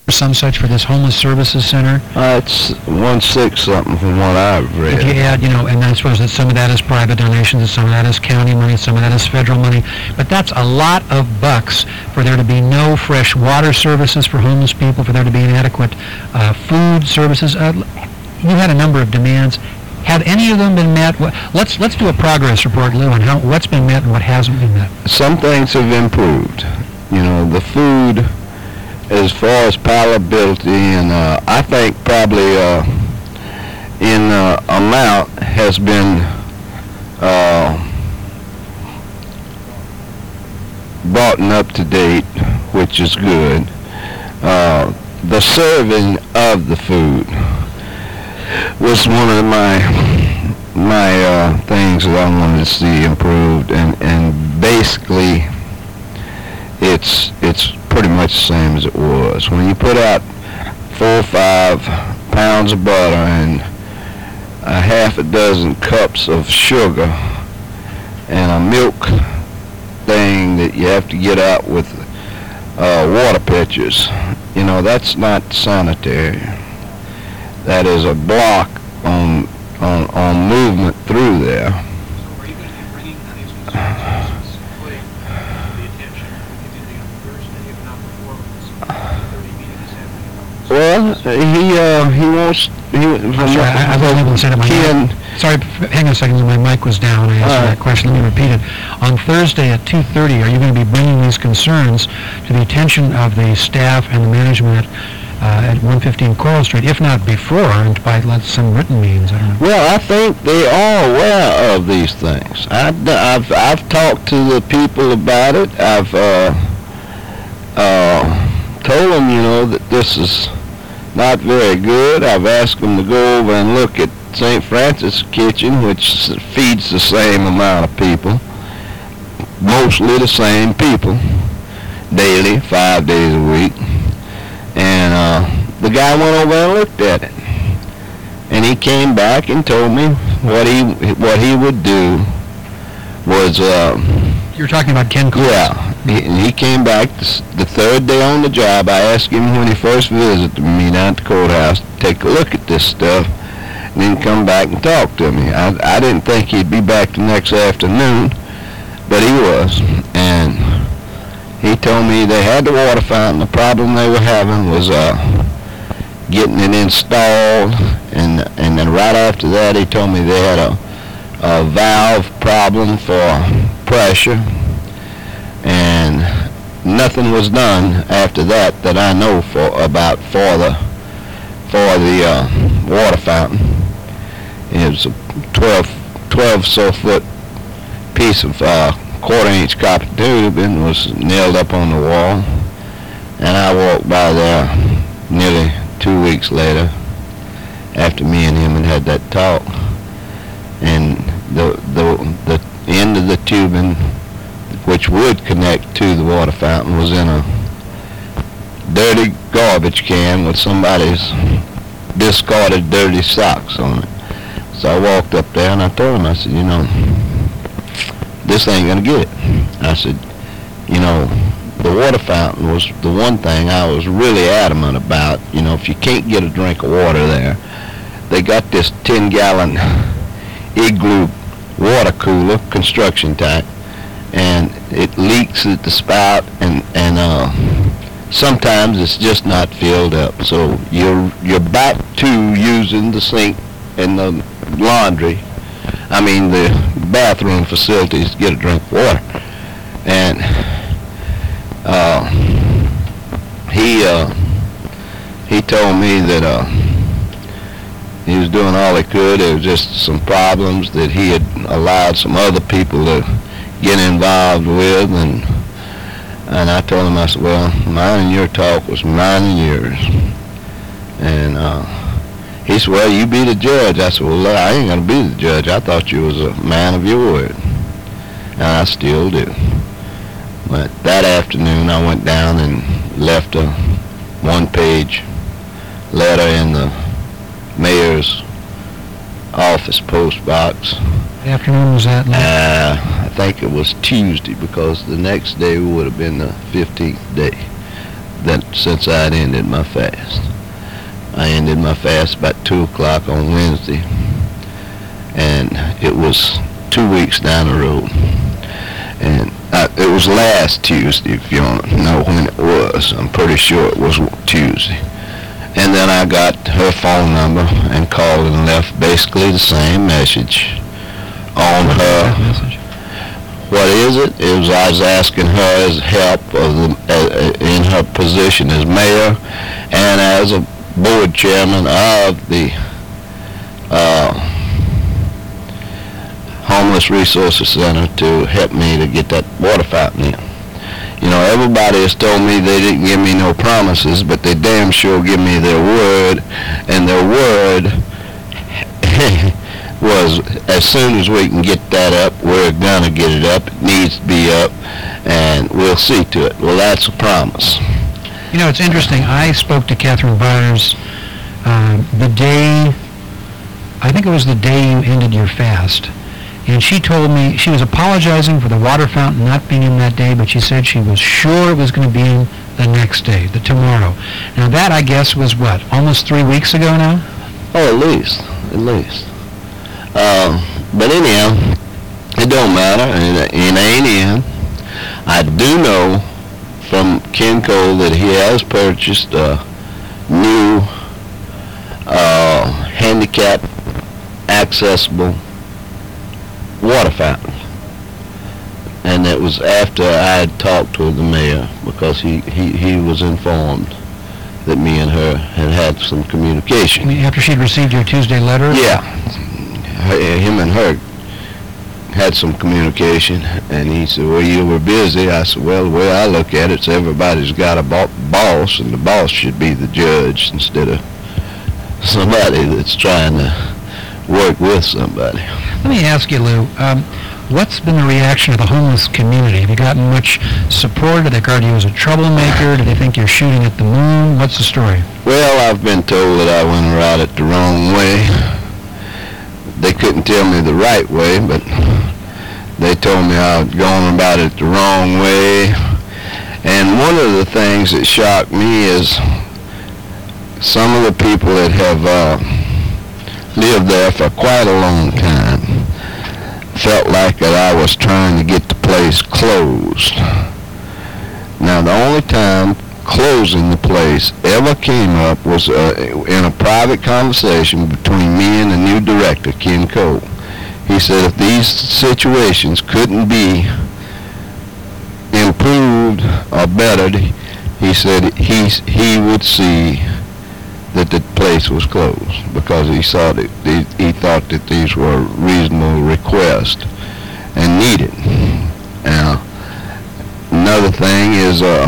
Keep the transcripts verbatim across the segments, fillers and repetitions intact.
some such for this homeless services center? Uh, it's one six something from what I've read. If you add, you know, and I suppose that some of that is private donations, and some of that is county money, some of that is federal money, but that's a lot of bucks for there to be no fresh water services for homeless people, for there to be inadequate uh, food services. Uh, you had a number of demands. Have any of them been met? Let's let's do a progress report, Lou, on how what's been met and what hasn't been met. Some things have improved. You know, the food, as far as palatability, and uh, I think probably uh, in uh, amount has been uh, brought up to date, which is good. Uh, the serving of the food was one of my my uh, things that I wanted to see improved, and and basically it's it's pretty much the same as it was. When you put out four or five pounds of butter and a half a dozen cups of sugar and a milk thing that you have to get out with uh, water pitchers, you know, that's not sanitary. That is a block on on, on movement through there. So are you going to be bringing these concerns, including the attention of the community on Thursday, if not before, with this thirty meeting this afternoon? Well, he uh, he wants. He, I'm sorry, I, I wasn't able to say that. My Ken, mic, sorry, hang on a second. My mic was down. I asked uh, that question. Let me repeat it. On Thursday at two thirty, are you going to be bringing these concerns to the attention of the staff and the management uh, at one fifteen Coral Street, if not before, and by some written means? I don't know. Well, I think they are aware of these things. I, I've I've talked to the people about it. I've uh, uh, told them, you know, that this is not very good. I've asked them to go over and look at Saint Francis Kitchen, which feeds the same amount of people, mostly the same people, daily, five days a week. And uh, the guy went over and looked at it, and he came back and told me what he what he would do was. Uh, You're talking about Ken Coles. Yeah. He, he came back the third day on the job. I asked him when he first visited me down at the courthouse to take a look at this stuff, and then come back and talk to me. I, I didn't think he'd be back the next afternoon, but he was. And he told me they had the water fountain. The problem they were having was uh, getting it installed, and and then right after that he told me they had a, a valve problem for pressure. And nothing was done after that that I know for about for the for the uh, water fountain. It was a twelve, twelve so foot piece of uh, quarter inch copper tube and was nailed up on the wall. And I walked by there nearly two weeks later after me and him had had that talk. And the the the end of the tubing, which would connect to the water fountain, was in a dirty garbage can with somebody's discarded dirty socks on it. So I walked up there and I told him, I said, you know, this ain't gonna get it. I said, you know, the water fountain was the one thing I was really adamant about. You know, if you can't get a drink of water there, they got this ten gallon igloo water cooler, construction type, and it leaks at the spout, and and uh, sometimes it's just not filled up. So you're you're back to using the sink and the laundry, I mean the bathroom facilities to get a drink of water. And uh, he uh, he told me that uh, he was doing all he could. There was just some problems that he had allowed some other people to get involved with, and and I told him, I said, well, mine and your talk was mine and yours. And uh, he said, well, you be the judge. I said, well, I ain't going to be the judge. I thought you was a man of your word. And I still do. But that afternoon I went down and left a one-page letter in the mayor's office post box. What afternoon was that? Uh, I think it was Tuesday, because the next day would have been the fifteenth day. that since I'd ended my fast. I ended my fast about two o'clock on Wednesday, and it was two weeks down the road. And uh, it was last Tuesday, if you want to know when it was. I'm pretty sure it was Tuesday. And then I got her phone number and called and left basically the same message on her. Message. What is it? It was I was asking her as help of the, uh, in her position as mayor and as a board chairman of the uh, Homeless Resources Center to help me to get that water fountain in. You know, everybody has told me they didn't give me no promises, but they damn sure give me their word, and their word was as soon as we can get that up, we're gonna get it up. It needs to be up, and we'll see to it. Well, that's a promise. You know, it's interesting. I spoke to Catherine Byers um, the day, I think it was the day you ended your fast. And she told me she was apologizing for the water fountain not being in that day, but she said she was sure it was going to be in the next day, the tomorrow. Now that, I guess, was what, almost three weeks ago now? Oh, at least, at least. Uh, but anyhow, it don't matter. It, it ain't in. I do know from Ken Cole that he has purchased a new uh, handicap accessible water fountain, and it was after I had talked to the mayor, because he, he, he was informed that me and her had had some I communication. mean, after she'd received your Tuesday letter? Yeah, her, him and her had some communication, and he said, well, you were busy. I said, well, the way I look at it, it's everybody's got a bo- boss, and the boss should be the judge instead of somebody that's trying to work with somebody. Let me ask you, Lou, um, what's been the reaction of the homeless community? Have you gotten much support? Do they regard you as a troublemaker? Do they think you're shooting at the moon? What's the story? Well, I've been told that I went about it the wrong way. They couldn't tell me the right way, but they told me I was going about it the wrong way. And one of the things that shocked me is some of the people that have uh, lived there for quite a long time felt like that I was trying to get the place closed. Now, the only time closing the place ever came up was uh, in a private conversation between me and the new director, Ken Cole. He said if these situations couldn't be improved or bettered, he said he, he would see that the place was closed, because he saw that he, he thought that these were reasonable requests and needed. Now, another thing is uh,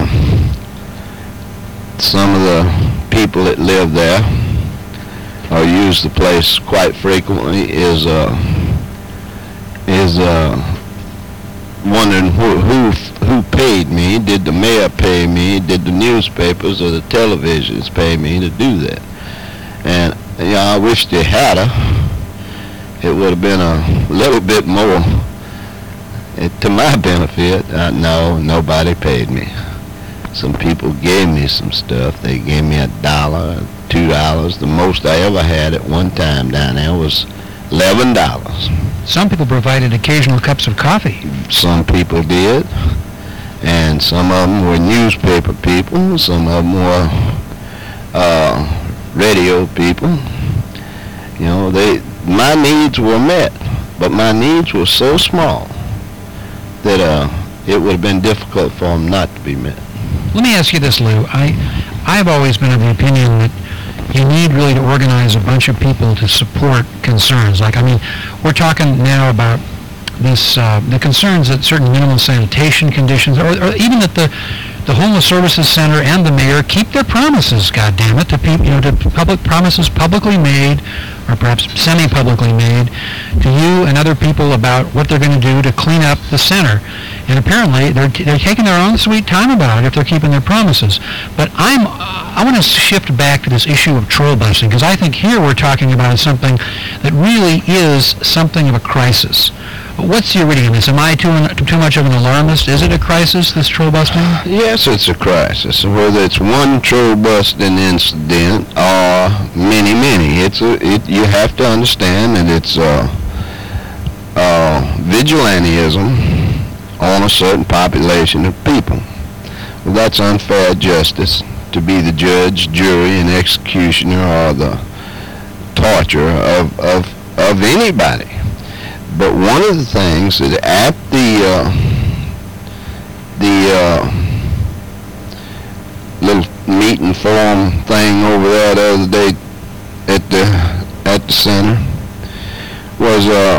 some of the people that live there or use the place quite frequently is uh, is uh, wondering who, who who paid me. Did the mayor pay me? Did the newspapers or the televisions pay me to do that? And you know, I wish they had a. It would have been a little bit more it, to my benefit. Uh, no, nobody paid me. Some people gave me some stuff. They gave me a dollar, two dollars. The most I ever had at one time down there was eleven dollars. Some people provided occasional cups of coffee. Some people did, and some of them were newspaper people. Some of them were uh, radio people. You know, they my needs were met, but my needs were so small that uh, it would have been difficult for them not to be met. Let me ask you this, Lou. I, I've always been of the opinion that you need really to organize a bunch of people to support concerns. Like, I mean, we're talking now about this, uh, the concerns that certain minimal sanitation conditions, or, or even that the, the Homeless Services Center and the mayor keep their promises, goddammit, to people, you know, to public promises publicly made, or perhaps semi-publicly made, to you and other people about what they're going to do to clean up the center. And apparently, they're, t- they're taking their own sweet time about it if they're keeping their promises. But I'm, uh, I want to shift back to this issue of troll busting, because I think here we're talking about something that really is something of a crisis. What's your reading of this? Am I too, too much of an alarmist? Is it a crisis, this troll busting? Yes, it's a crisis. Whether it's one troll busting incident or many, many, it's a, it, you have to understand that it's uh, uh, vigilantism on a certain population of people. Well, that's unfair justice to be the judge, jury, and executioner or the torturer of, of, of anybody. But one of the things that at the uh, the uh, little meeting forum thing over there the other day at the at the center was uh,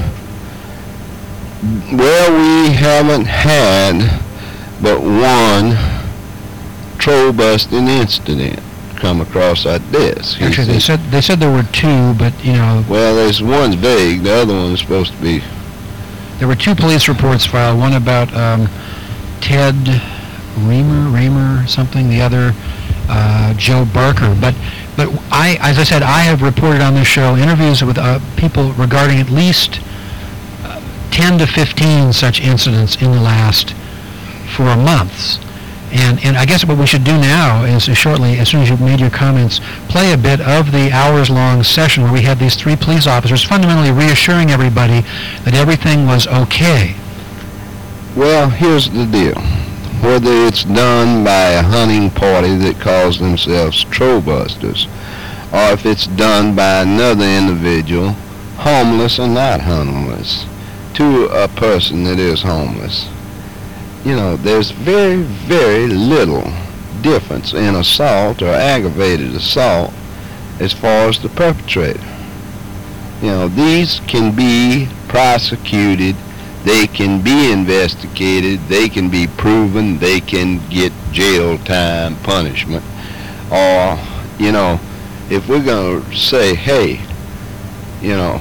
well, we haven't had but one troll busting incident come across our desk. He Actually, they said they said there were two, but you know. Well, there's one's vague. The other one's supposed to be. There were two police reports filed. One about um, Ted Reamer, Raymer, something. The other, uh, Joe Barker. But but I, as I said, I have reported on this show interviews with uh, people regarding at least uh, ten to fifteen such incidents in the last four months. And and I guess what we should do now is shortly, as soon as you've made your comments, play a bit of the hours-long session where we had these three police officers fundamentally reassuring everybody that everything was okay. Well, here's the deal. Whether it's done by a hunting party that calls themselves troll busters, or if it's done by another individual, homeless or not homeless, to a person that is homeless, you know, there's very, very little difference in assault or aggravated assault as far as the perpetrator. You know, these can be prosecuted, they can be investigated, they can be proven, they can get jail time punishment. Or, you know, if we're going to say, hey, you know,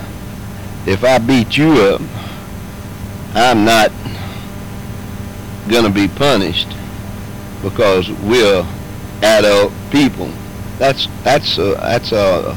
if I beat you up, I'm not going to be punished because we're adult people. That's that's a, that's a,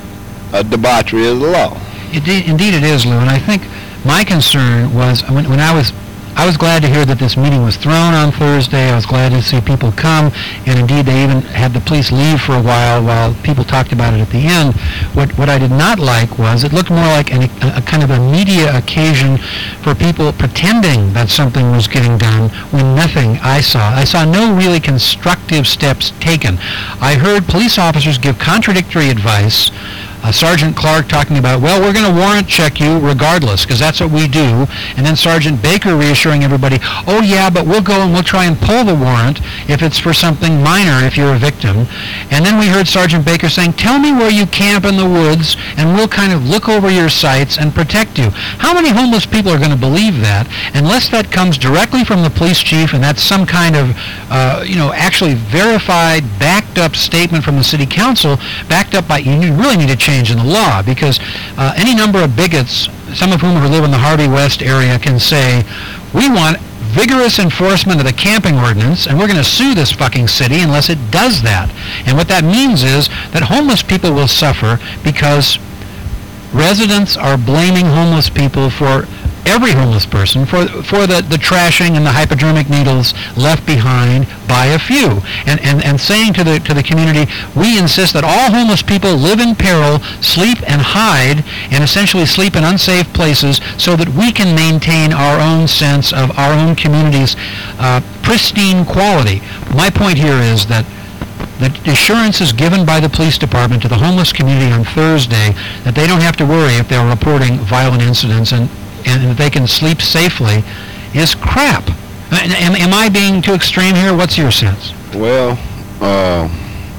a debauchery of the law. Indeed, indeed it is, Lou. And I think my concern was when, when I was I was glad to hear that this meeting was thrown on Thursday. I was glad to see people come, and indeed they even had the police leave for a while while people talked about it at the end. What what I did not like was it looked more like an, a, a kind of a media occasion for people pretending that something was getting done when nothing I saw. I saw no really constructive steps taken. I heard police officers give contradictory advice. Uh, Sergeant Clark talking about, well, we're going to warrant check you regardless, because that's what we do. And then Sergeant Baker reassuring everybody, oh, yeah, but we'll go and we'll try and pull the warrant if it's for something minor, if you're a victim. And then we heard Sergeant Baker saying, tell me where you camp in the woods, and we'll kind of look over your sites and protect you. How many homeless people are going to believe that unless that comes directly from the police chief, and that's some kind of, uh, you know, actually verified, backed up statement from the city council, backed up by, you really need to change in the law, because uh, any number of bigots, some of whom who live in the Harvey West area, can say, we want vigorous enforcement of the camping ordinance, and we're going to sue this fucking city unless it does that. And what that means is that homeless people will suffer because residents are blaming homeless people for every homeless person for for the, the trashing and the hypodermic needles left behind by a few, and, and and saying to the to the community, we insist that all homeless people live in peril, sleep and hide, and essentially sleep in unsafe places so that we can maintain our own sense of our own community's uh, pristine quality. My point here is that the assurances given by the police department to the homeless community on Thursday that they don't have to worry if they're reporting violent incidents and and that they can sleep safely is crap. Am, am I being too extreme here? What's your sense? Well, uh,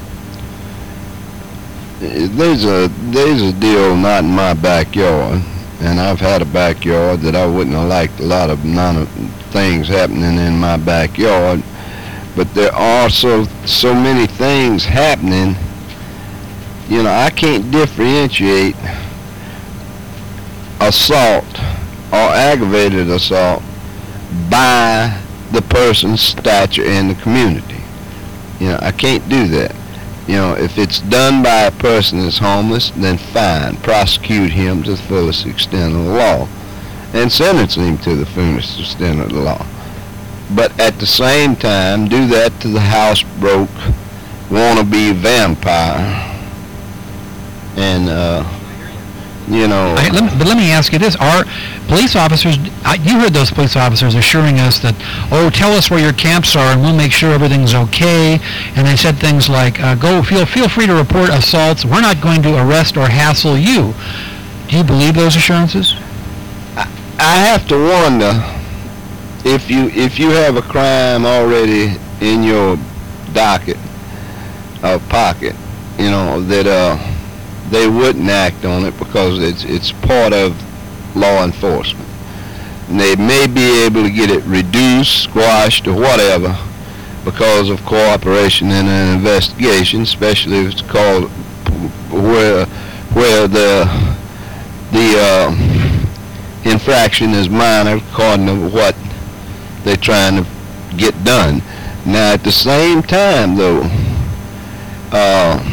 there's a there's a deal not in my backyard, and I've had a backyard that I wouldn't have liked a lot of none of things happening in my backyard, but there are so so many things happening. You know, I can't differentiate assault or aggravated assault by the person's stature in the community. You know, I can't do that. You know, if it's done by a person that's homeless, then fine, prosecute him to the fullest extent of the law, and sentence him to the fullest extent of the law. But at the same time, do that to the housebroke, wannabe vampire, and uh, you know. I, let me, but let me ask you this: are police officers? I, you heard those police officers assuring us that, oh, tell us where your camps are, and we'll make sure everything's okay. And they said things like, uh, "Go, feel feel free to report assaults. We're not going to arrest or hassle you." Do you believe those assurances? I, I have to wonder if you if you have a crime already in your docket or pocket, you know, that uh. they wouldn't act on it because it's it's part of law enforcement. And they may be able to get it reduced, squashed, or whatever because of cooperation in an investigation, especially if it's called where where the the uh, infraction is minor according to what they're trying to get done. Now, at the same time, though, uh,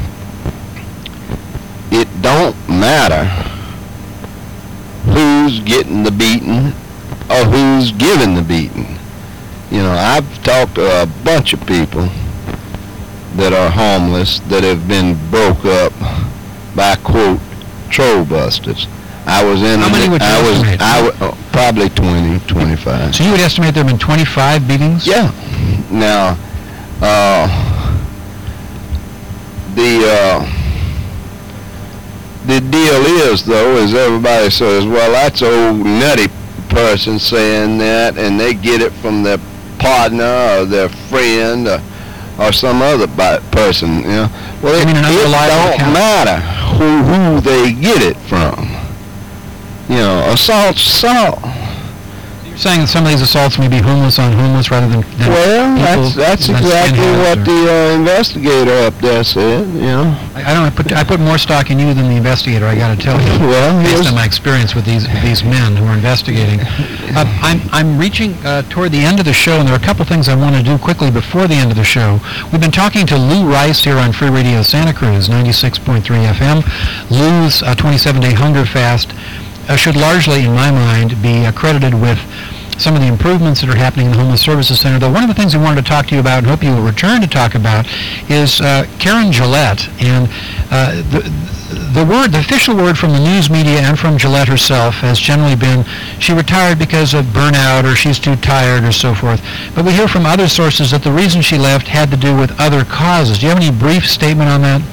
it don't matter who's getting the beating or who's giving the beating. You know, I've talked to a bunch of people that are homeless that have been broke up by, quote, troll busters. I was in. How many would you I was. estimate? I w- oh, probably twenty, twenty-five. So you would estimate there have been twenty-five beatings? Yeah. Now, uh, the uh, the deal is, though, is everybody says, well, that's an old nutty person saying that, and they get it from their partner or their friend or, or some other bi- person. You know, well, I it, mean, an it unreliable don't account. matter who who they get it from. You know, assault's assault. You're saying that some of these assaults may be homeless on homeless rather than, than Well, people that's that's that exactly skinheads what or- the uh, investigator up there said. You know. I, I don't put I put more stock in you than the investigator. I got to tell you, Well, based here's- on my experience with these with these men who are investigating. Uh, I'm I'm reaching uh, toward the end of the show, and there are a couple things I want to do quickly before the end of the show. We've been talking to Lou Rice here on Free Radio Santa Cruz, ninety-six point three F M. Lou's uh, twenty-seven day hunger fast uh, should largely, in my mind, be accredited with some of the improvements that are happening in the Homeless Services Center. Though one of the things I wanted to talk to you about and hope you will return to talk about is uh, Karen Gillette. And uh, the, the word, the official word from the news media and from Gillette herself has generally been she retired because of burnout or she's too tired or so forth. But we hear from other sources that the reason she left had to do with other causes. Do you have any brief statement on that?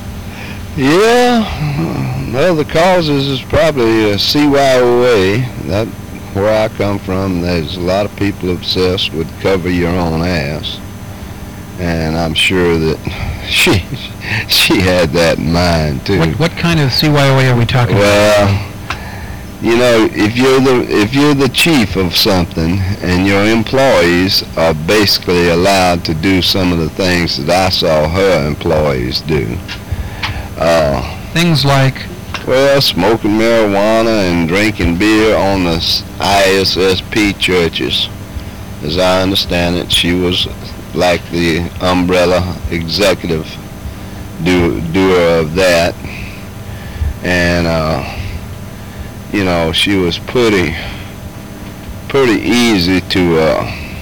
Yeah, well, the causes is probably uh, C Y O A. That where I come from, there's a lot of people obsessed with cover your own ass, and I'm sure that she she had that in mind too. What, what kind of C Y O A are we talking about? Well, you know, if you're the if you're the chief of something and your employees are basically allowed to do some of the things that I saw her employees do. Uh, Things like, well, smoking marijuana and drinking beer on the s- I S S P churches. As I understand it, she was like the umbrella executive do, doer of that. And, uh, you know, she was pretty, pretty easy to uh,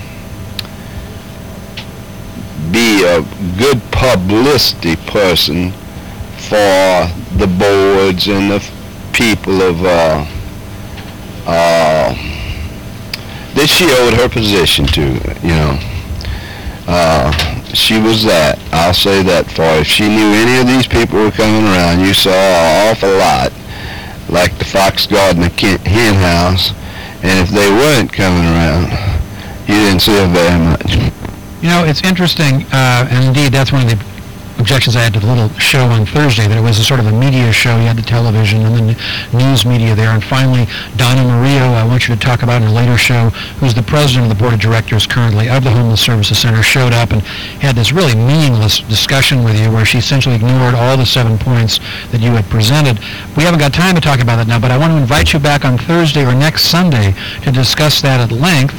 be a good publicity person for the boards and the f- people of uh, uh, that she owed her position to, you know. Uh, she was that. I'll say that for her. If she knew any of these people were coming around, you saw an awful lot, like the Fox Garden and Ken- Hen House, and if they weren't coming around, you didn't see her very much. you know, it's interesting, uh, and indeed that's one of the objections I had to the little show on Thursday, that it was a sort of a media show. You had the television and the n- news media there. And finally, Donna Murillo, I want you to talk about in a later show, who's the president of the board of directors currently of the Homeless Services Center, showed up and had this really meaningless discussion with you where she essentially ignored all the seven points that you had presented. We haven't got time to talk about that now, but I want to invite you back on Thursday or next Sunday to discuss that at length.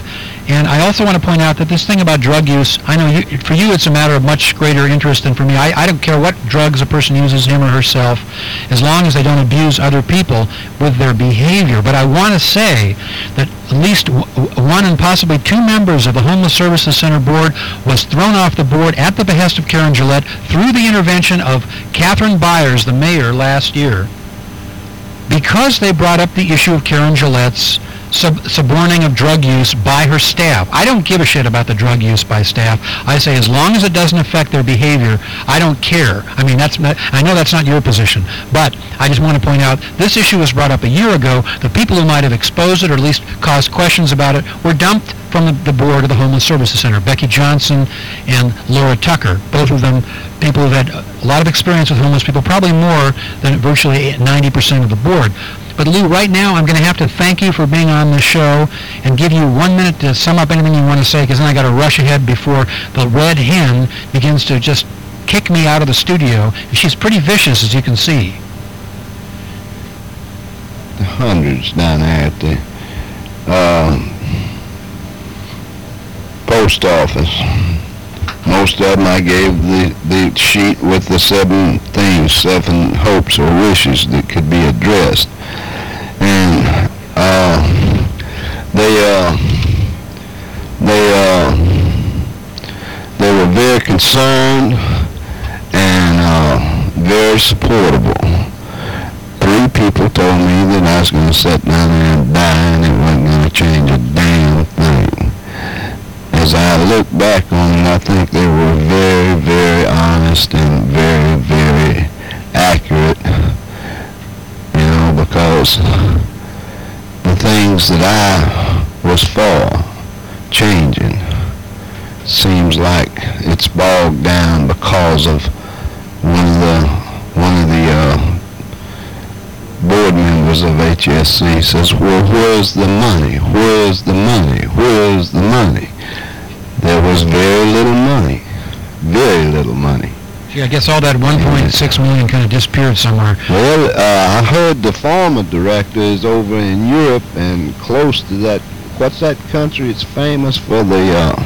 And I also want to point out that this thing about drug use, I know you, for you it's a matter of much greater interest than for me. I, I don't care what drugs a person uses, him or herself, as long as they don't abuse other people with their behavior. But I want to say that at least w- one and possibly two members of the Homeless Services Center board was thrown off the board at the behest of Karen Gillette through the intervention of Catherine Byers, the mayor, last year, because they brought up the issue of Karen Gillette's sub- suborning of drug use by her staff. I don't give a shit about the drug use by staff. I say as long as it doesn't affect their behavior, I don't care. I mean, that's not, I know that's not your position, but I just want to point out this issue was brought up a year ago. The people who might have exposed it or at least caused questions about it were dumped from the, the board of the Homeless Services Center. Becky Johnson and Laura Tucker, both of them people who've had a lot of experience with homeless people, probably more than virtually ninety percent of the board. But Lou, right now I'm going to have to thank you for being on the show and give you one minute to sum up anything you want to say, because then I got to rush ahead before the red hen begins to just kick me out of the studio. She's pretty vicious, as you can see. The hundreds down there at the um, post office. Most of them I gave the, the sheet with the seven things, seven hopes or wishes that could be addressed. And uh, they uh, they uh, they were very concerned and uh, very supportable. Three people told me that I was going to sit down there and die and it wasn't going to change a damn thing. As I look back on it, I think they were very, very honest and very, very accurate, you know, because the things that I was for changing seems like it's bogged down because of one of the one of the uh, board members of H S C says, well, where's the money? Where's the money? Where's the money? There was very little money, very little money. Gee, I guess all that one point six million kind of disappeared somewhere. Well, uh, I heard the former director is over in Europe and close to that. What's that country? It's famous for the uh,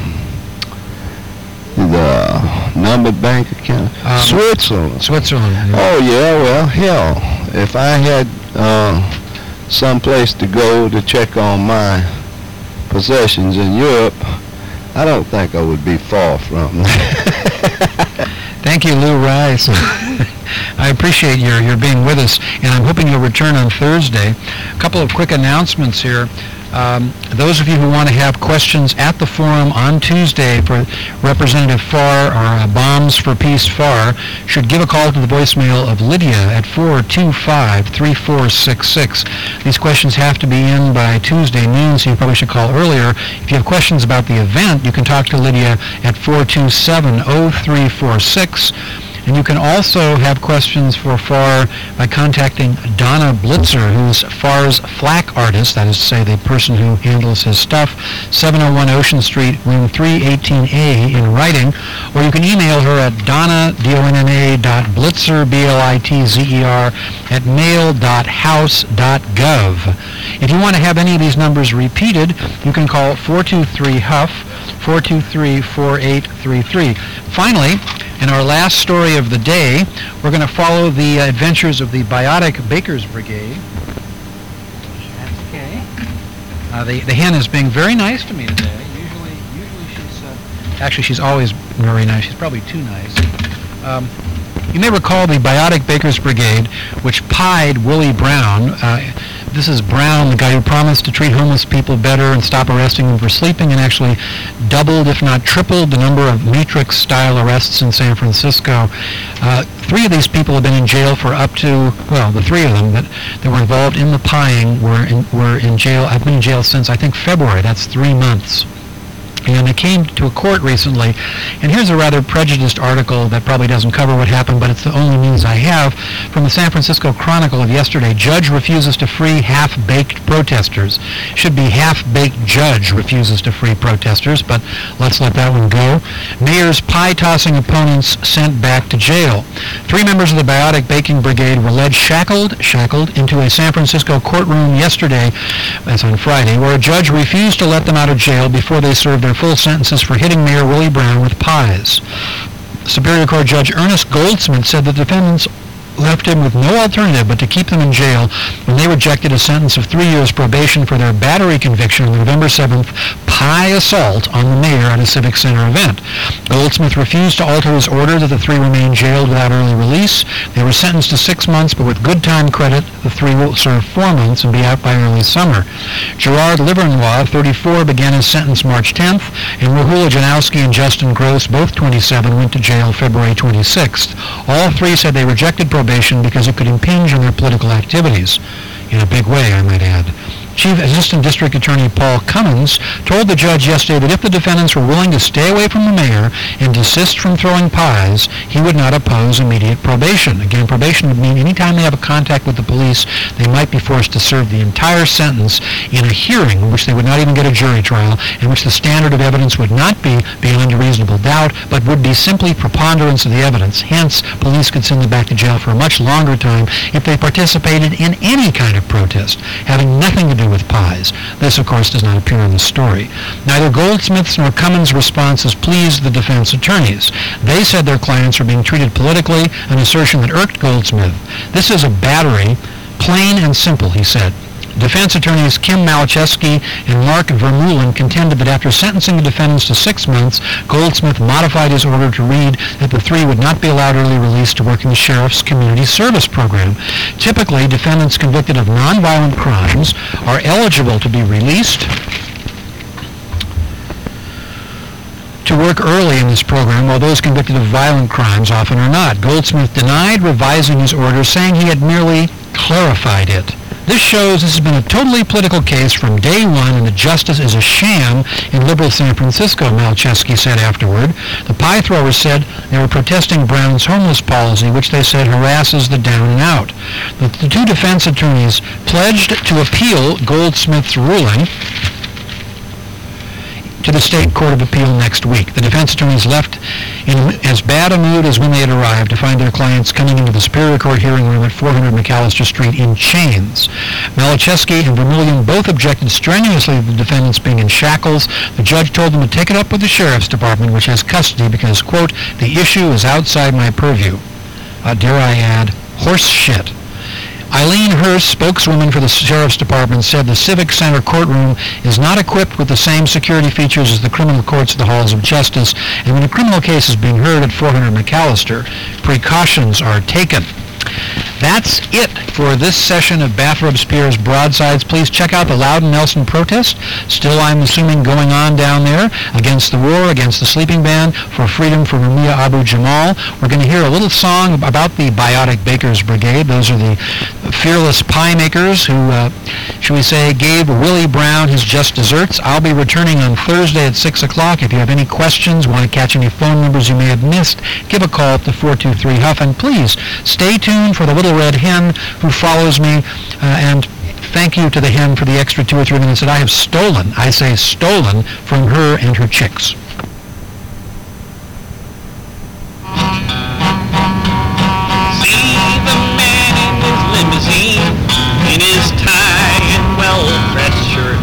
the numbered bank account. Um, Switzerland. Switzerland. Yeah. Oh yeah, well hell, if I had uh, some place to go to check on my possessions in Europe, I don't think I would be far from that. Thank you, Lou Rice. I appreciate your, your being with us, and I'm hoping you'll return on Thursday. A couple of quick announcements here. Um, those of you who want to have questions at the forum on Tuesday for Representative Farr, or uh, Bombs for Peace Farr, should give a call to the voicemail of Lydia at four two five, three four six six. These questions have to be in by Tuesday noon, so you probably should call earlier. If you have questions about the event, you can talk to Lydia at four two seven, zero three four six. And you can also have questions for Farr by contacting Donna Blitzer, who's Farr's flack artist, that is to say the person who handles his stuff, seven oh one Ocean Street, room three eighteen A in writing. Or you can email her at donna, D O N N A, dot blitzer, B L I T Z E R, at mail dot house dot gov. If you want to have any of these numbers repeated, you can call four two three Huff, four two three, four eight three three. Finally, in our last story of the day, we're going to follow the uh, adventures of the Biotic Bakers Brigade. That's okay. Uh, the, the hen is being very nice to me today. Usually, usually she's, uh, actually she's always very nice. She's probably too nice. Um, you may recall the Biotic Bakers Brigade, which pied Willie Brown. Uh, This is Brown, the guy who promised to treat homeless people better and stop arresting them for sleeping, and actually doubled, if not tripled, the number of Matrix-style arrests in San Francisco. Uh, three of these people have been in jail for up to, well, the three of them that, that were involved in the pieing were in, were in jail, have been in jail since, I think, February. That's three months. And they came to a court recently, and here's a rather prejudiced article that probably doesn't cover what happened, but it's the only news I have, from the San Francisco Chronicle of yesterday. Judge refuses to free half-baked protesters. Should be half-baked judge refuses to free protesters, but let's let that one go. Mayor's pie-tossing opponents sent back to jail. Three members of the Biotic Baking Brigade were led shackled, shackled into a San Francisco courtroom yesterday, that's on Friday, where a judge refused to let them out of jail before they served their full sentences for hitting Mayor Willie Brown with pies. Superior Court Judge Ernest Goldsmith said the defendants left him with no alternative but to keep them in jail when they rejected a sentence of three years probation for their battery conviction on November seventh pie assault on the mayor at a Civic Center event. Goldsmith refused to alter his order that the three remain jailed without early release. They were sentenced to six months, but with good time credit, the three will serve four months and be out by early summer. Gerard Livernois, thirty-four, began his sentence March tenth, and Rahul Janowski and Justin Gross, both twenty-seven, went to jail February twenty-sixth. All three said they rejected probation because it could impinge on their political activities. In a big way, I might add. Chief Assistant District Attorney Paul Cummins told the judge yesterday that if the defendants were willing to stay away from the mayor and desist from throwing pies, he would not oppose immediate probation. Again, probation would mean any time they have a contact with the police, they might be forced to serve the entire sentence in a hearing in which they would not even get a jury trial, in which the standard of evidence would not be beyond a reasonable doubt, but would be simply preponderance of the evidence. Hence, police could send them back to jail for a much longer time if they participated in any kind of protest, having nothing to do with pies. This, of course, does not appear in the story. Neither Goldsmith's nor Cummins' responses pleased the defense attorneys. They said their clients were being treated politically, an assertion that irked Goldsmith. This is a battery, plain and simple, he said. Defense attorneys Kim Malachewski and Mark Vermeulen contended that after sentencing the defendants to six months, Goldsmith modified his order to read that the three would not be allowed early release to work in the sheriff's community service program. Typically, defendants convicted of nonviolent crimes are eligible to be released to work early in this program, while those convicted of violent crimes often are not. Goldsmith denied revising his order, saying he had merely clarified it. This shows this has been a totally political case from day one, and the justice is a sham in liberal San Francisco, Malachewski said afterward. The pie throwers said they were protesting Brown's homeless policy, which they said harasses the down and out. The, the two defense attorneys pledged to appeal Goldsmith's ruling to the State Court of Appeal next week. The defense attorneys left in as bad a mood as when they had arrived to find their clients coming into the Superior Court hearing room at four hundred McAllister Street in chains. Malachewski and Vermeulen both objected strenuously to the defendants being in shackles. The judge told them to take it up with the Sheriff's Department, which has custody, because, quote, the issue is outside my purview. Uh, dare I add, horse shit. Eileen Hurst, spokeswoman for the Sheriff's Department, said the Civic Center courtroom is not equipped with the same security features as the criminal courts of the halls of justice, and when a criminal case is being heard at four hundred McAllister, precautions are taken. That's it for this session of Bathrobe Spears Broadsides. Please check out the Loudon Nelson protest, still I'm assuming going on down there, against the war, against the sleeping ban, for freedom for Rumia Abu Jamal. We're going to hear a little song about the Biotic Bakers Brigade. Those are the fearless pie makers who, uh, should we say, gave Willie Brown his just desserts. I'll be returning on Thursday at six o'clock. If you have any questions, want to catch any phone numbers you may have missed, give a call up to four two three Huff, and please stay tuned for the Little Red Hen who follows me, uh, and thank you to the hen for the extra two or three minutes that I have stolen, I say stolen, from her and her chicks. See the man in his limousine, in his tie and well-pressed shirt,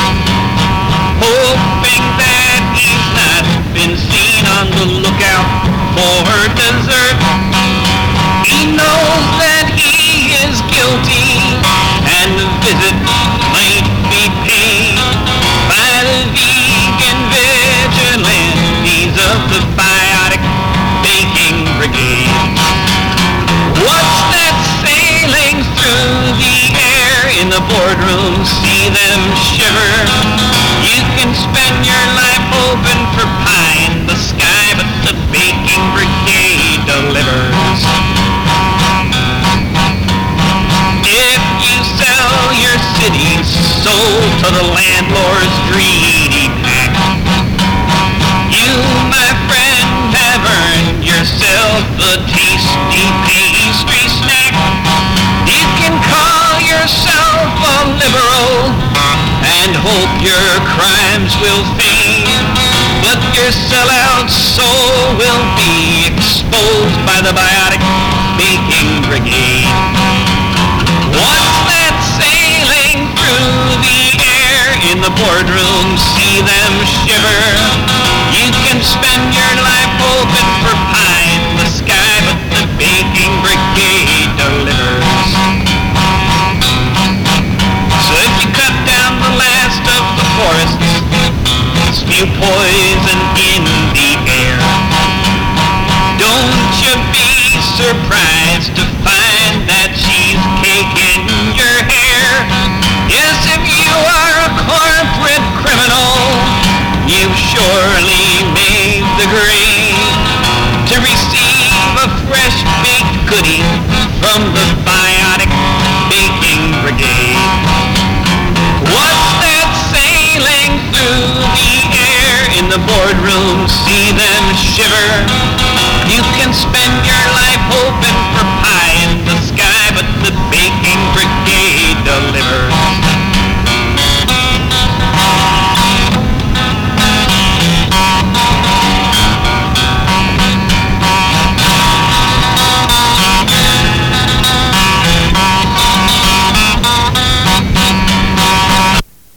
hoping that he's not been seen on the lookout for dessert. He knows that he is guilty, and the visit might be paid by the vegan vigilantes of the Biotic Baking Brigade. What's that sailing through the air in the boardroom? See them shiver. You can spend your life hoping for pie in the sky, but the Baking Brigade delivers. If you sell your city's soul to the landlord's greedy pack, the tasty pastry snack. You can call yourself a liberal and hope your crimes will fade, but your sellout soul will be exposed by the Biotic Baking Brigade. What's that sailing through the air in the boardroom? See them shiver. You can spend your life hoping for pie in the sky, but the Baking Brigade delivers. So if you cut down the last of the forests, spew poison in the air, don't you be surprised to find that cheesecake in your hair. Yes, if you are a corporate criminal, you've surely made the grade to receive a fresh baked goodie from the Biotic Baking Brigade. What's that sailing through the air in the boardroom? See them shiver. You can spend your life hoping for pie in the sky, but the Baking Brigade delivers.